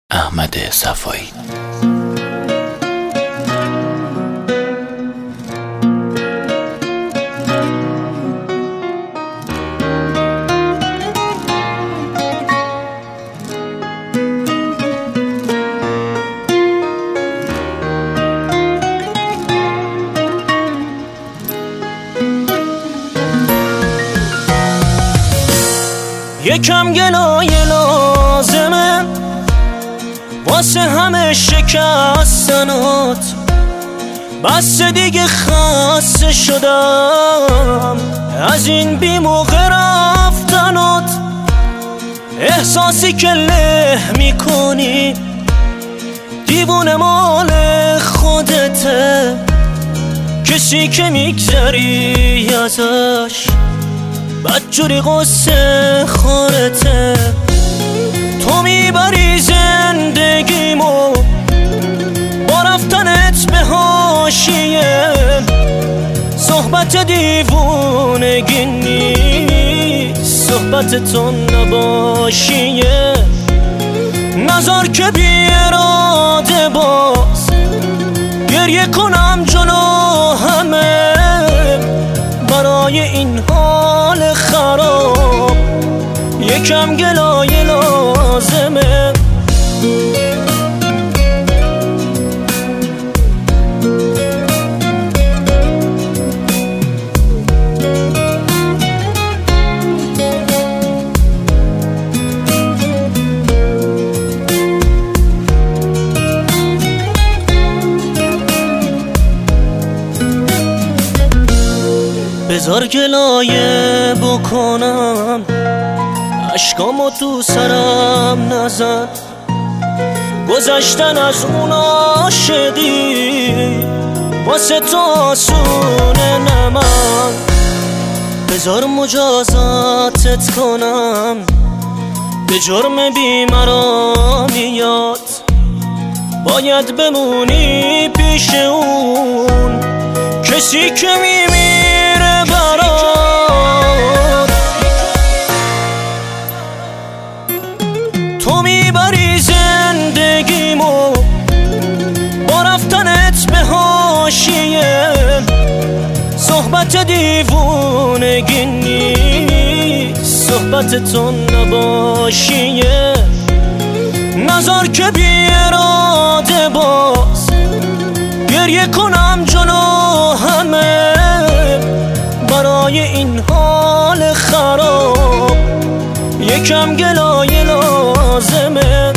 احمد صفایی. یکم گلایه لازمه واسه همه شکستنات، بس دیگه خسته شدم از این بی موقع رفتنات. احساسی که له میکنی دیوونه مال خودته، کسی که میگذری ازش بدجوری قصه خورته. تو میبری زندگیمو با رفتنت به حاشیه، صحبت دیوونگی نیست، صحبت تو نباشیه. نذار که بی اراده باز گریه کنم جلو همه برای این حال خراب. یکم گلایه لازمه. بذار گلایه بکنم، اشکامو تو سرم نزن. گذشتن از اون عاشقی واسه تو آسونه نه من. بذار مجازاتت کنم، به جرم بیمرامیات باید بمونی پیش اون کسی که میمیره برات. تو میبری زندگیمو با رفتنت به حاشیه، صحبت دیوونگی نیست، صحبت تو نباشیه. نذار که بی اراده باز گریه کنم جلو همه برای این حال خراب. یکم گلایه لازمه.